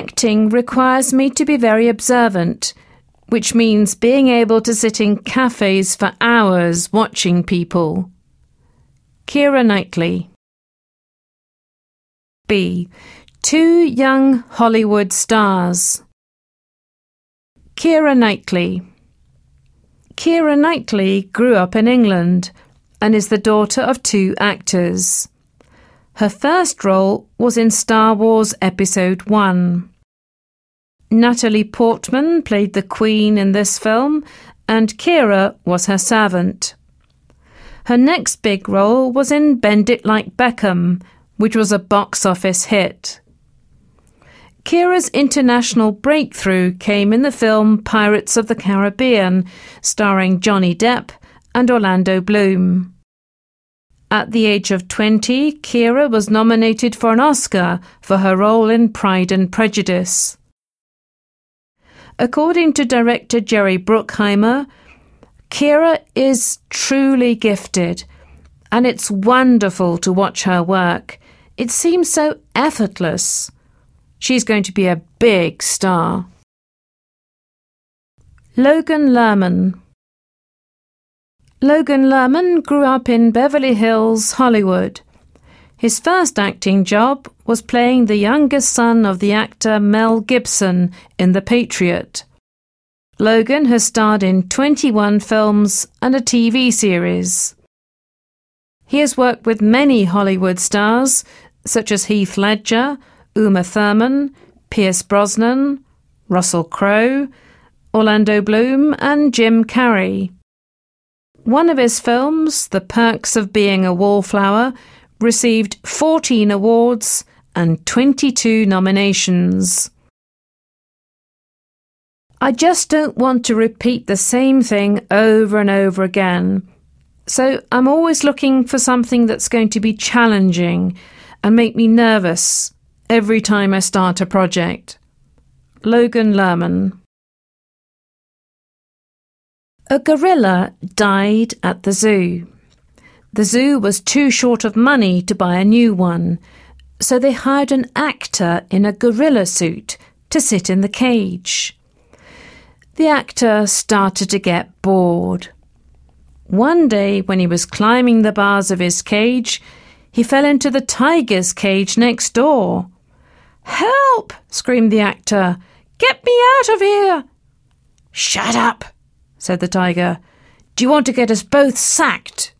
Acting requires me to be very observant, which means being able to sit in cafes for hours watching people. Keira Knightley. B. 2 young Hollywood stars. Keira Knightley. Keira Knightley grew up in England and is the daughter of 2 actors. Her first role was in Star Wars Episode 1. Natalie Portman played the Queen in this film, and Keira was her servant. Her next big role was in Bend It Like Beckham, which was a box office hit. Keira's international breakthrough came in the film Pirates of the Caribbean, starring Johnny Depp and Orlando Bloom. At the age of 20, Keira was nominated for an Oscar for her role in Pride and Prejudice. According to director Jerry Bruckheimer, Keira is truly gifted, and it's wonderful to watch her work. It seems so effortless. She's going to be a big star. Logan Lerman. Logan Lerman grew up in Beverly Hills, Hollywood. His first acting job was playing the youngest son of the actor Mel Gibson in The Patriot. Logan has starred in 21 films and a TV series. He has worked with many Hollywood stars, such as Heath Ledger, Uma Thurman, Pierce Brosnan, Russell Crowe, Orlando Bloom and Jim Carrey. One of his films, The Perks of Being a Wallflower, received 14 awards and 22 nominations. I just don't want to repeat the same thing over and over again, so I'm always looking for something that's going to be challenging and make me nervous every time I start a project. Logan Lerman. A gorilla died at the zoo. The zoo was too short of money to buy a new one, so they hired an actor in a gorilla suit to sit in the cage. The actor started to get bored. One day, when he was climbing the bars of his cage, he fell into the tiger's cage next door. "Help!" screamed the actor. "Get me out of here!" "Shut up!" said the tiger. "Do you want to get us both sacked?"